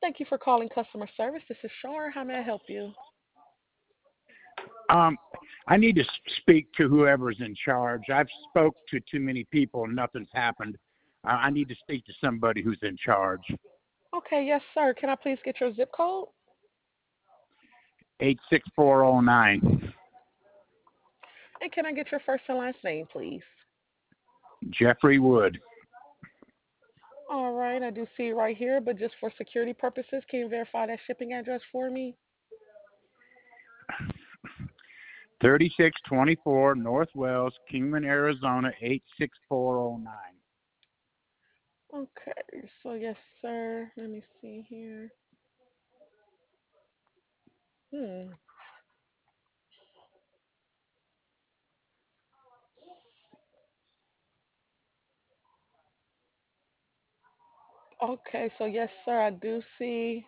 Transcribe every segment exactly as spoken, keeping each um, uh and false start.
Thank you for calling customer service. This is Shar. How may I help you? Um, I need to s- speak to whoever's in charge. I've spoke to too many people and nothing's happened. I, I need to speak to somebody who's in charge. Okay, yes, sir. Can I please get your zip code? Eight six four zero nine. And can I get your first and last name, please? Jeffrey Wood. All right, I do see it right here, but just for security purposes, can you verify that shipping address for me? Thirty-six twenty-four North Wells, Kingman, Arizona eight six four zero nine. Okay, so yes, sir. Let me see here. Hmm. Okay, so yes, sir. I do see.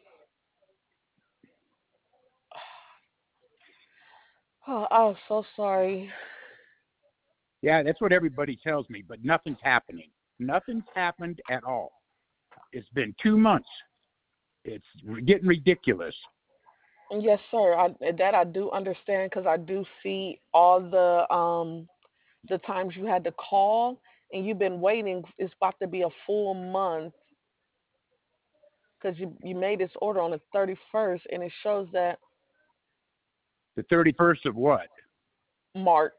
Oh, I'm so sorry. Yeah, that's what everybody tells me, but nothing's happening. Nothing's happened at all. It's been two months. It's getting ridiculous. Yes, sir. I, that I do understand because I do see all the um the times you had to call and you've been waiting. It's about to be a full month because you you made this order on the thirty-first and it shows that The thirty-first of what? March.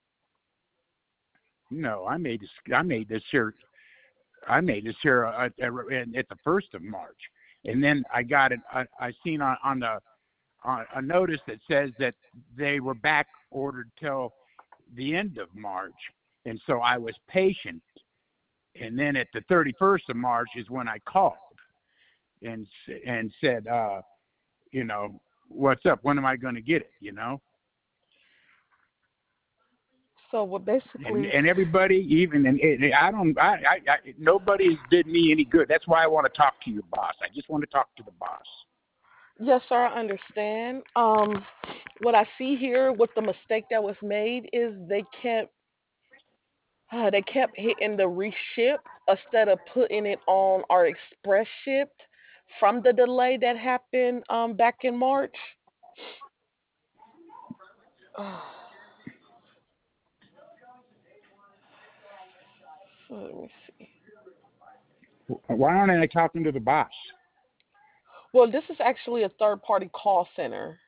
No, I made this. I made this here. I made this here at, at, at the first of March, and then I got it. I, I seen on, on the on a notice that says that they were back ordered till the end of March, and so I was patient. And then at the thirty-first of March is when I called and and said, uh, you know, what's up? When am I going to get it? You know. So what And basically, and everybody, even and it, I don't, I, I, I nobody did me any good. That's why I want to talk to your boss. I just want to talk to the boss. yes, sir, I understand. Um, what I see here, what the mistake that was made is they kept uh, they kept hitting the reship instead of putting it on our express shipped from the delay that happened um back in March. So let me see. Why aren't I talking to the boss? Well, this is actually a third party call center.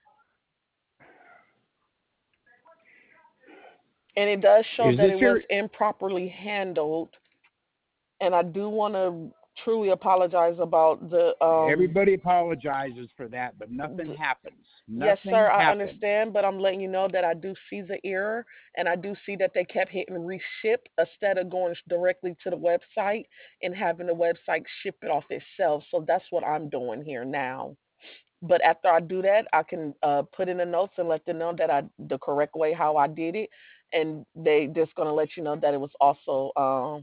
And it does show Is that this it was your? improperly handled. And I do want to truly apologize about the um Everybody apologizes for that, but nothing th- happens. yes, sir, Nothing I happens. understand, but I'm letting you know that I do see the error and I do see that they kept hitting reship instead of going directly to the website and having the website ship it off itself. So that's what I'm doing here now. But after I do that, I can uh, put in the notes and let them know that I the correct way how I did it, and they just gonna let you know that it was also um,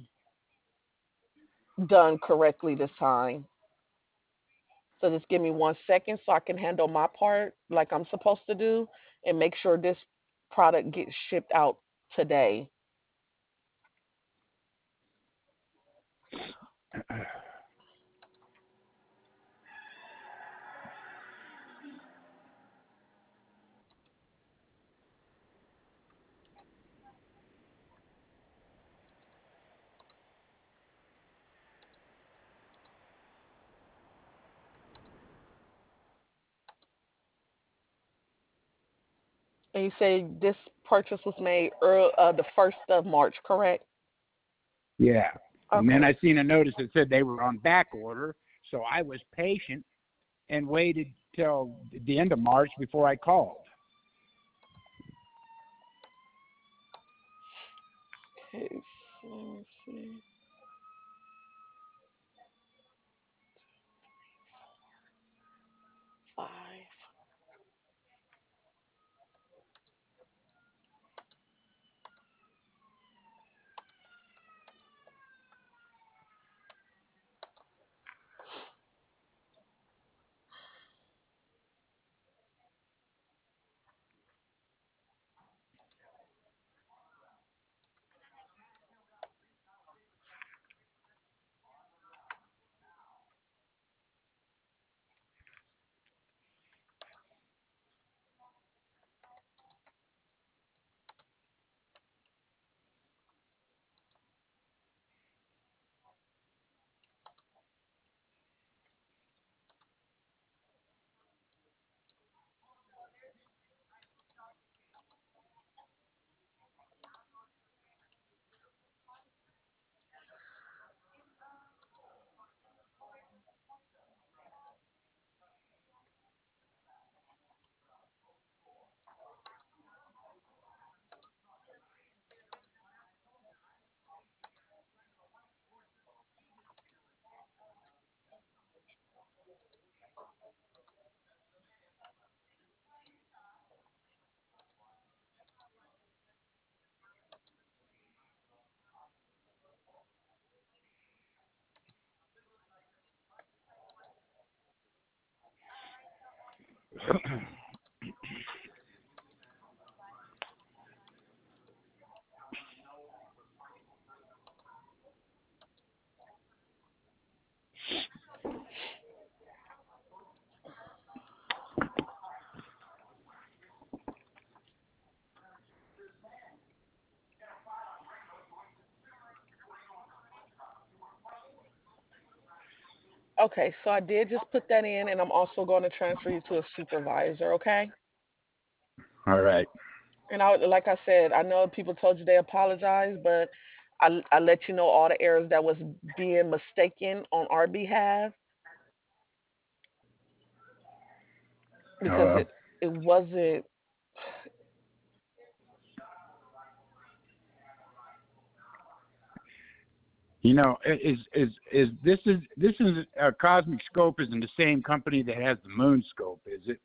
done correctly this time. So just give me one second so I can handle my part like I'm supposed to do and make sure this product gets shipped out today. And you say this purchase was made early, uh, the first of March, correct? Yeah. And then Okay. I seen a notice that said they were on back order, so I was patient and waited till the end of March before I called. Okay. So let me see. Five. Okay, so I did just put that in, and I'm also going to transfer you to a supervisor. Okay. All right. And I, like I said, I know people told you they apologize, but I, I let you know all the errors that was being mistaken on our behalf because Uh, it it wasn't. you know, is is is this is this is uh, Cosmic Scope isn't the same company that has the Moon Scope, is it?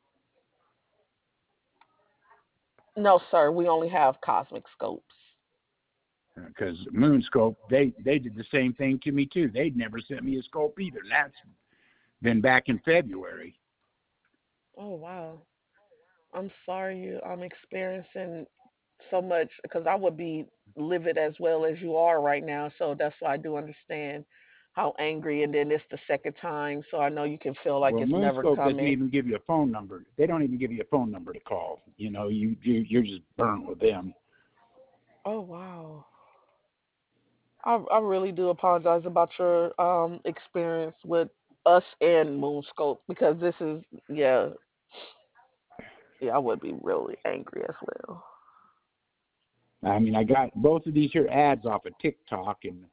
No, sir. We only have cosmic scopes. Because Moon Scope, they they did the same thing to me too. They'd never sent me a scope either. And that's been back in February. Oh wow. I'm sorry you I'm experiencing so much because I would be livid as well as you are right now. So that's why I do understand how angry. And then it's the second time, so I know you can feel like Well, it's Moon never Scope doesn't coming. even give you a phone number. They don't even give you a phone number to call. You know, you, you you're just burnt with them. Oh wow. I I really do apologize about your um experience with us and Moonscope because this is yeah yeah I would be really angry as well. I mean, I got both of these here ads off of TikTok, and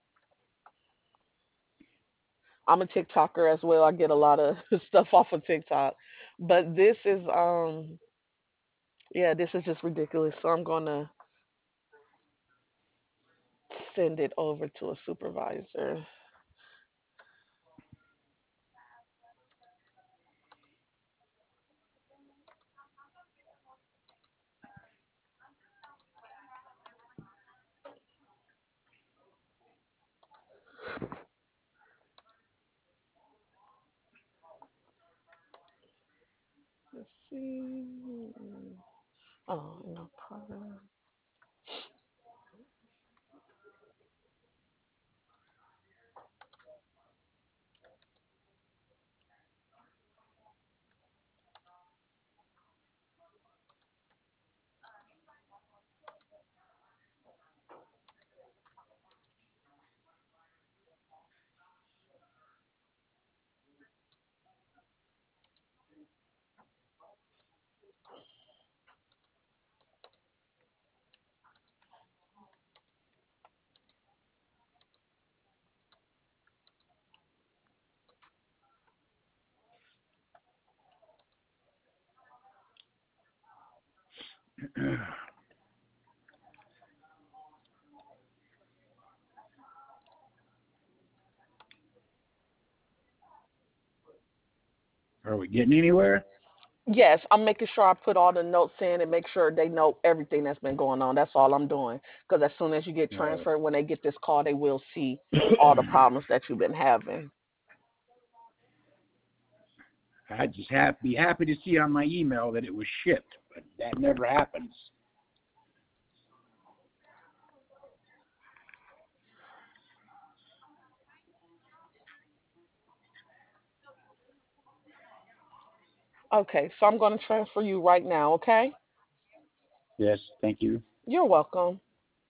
I'm a TikToker as well. I get a lot of stuff off of TikTok, but this is um yeah this is just ridiculous. So I'm gonna send it over to a supervisor. Let's see. Oh no problem. are we getting anywhere? Yes, I'm making sure I put all the notes in and make sure they know everything that's been going on. That's all I'm doing. Because as soon as you get Uh, transferred, when they get this call, they will see all the problems that you've been having. I'd just have, be happy to see on my email that it was shipped, but that never happens. Okay, so I'm going to transfer you right now, okay? Yes, thank you. You're welcome.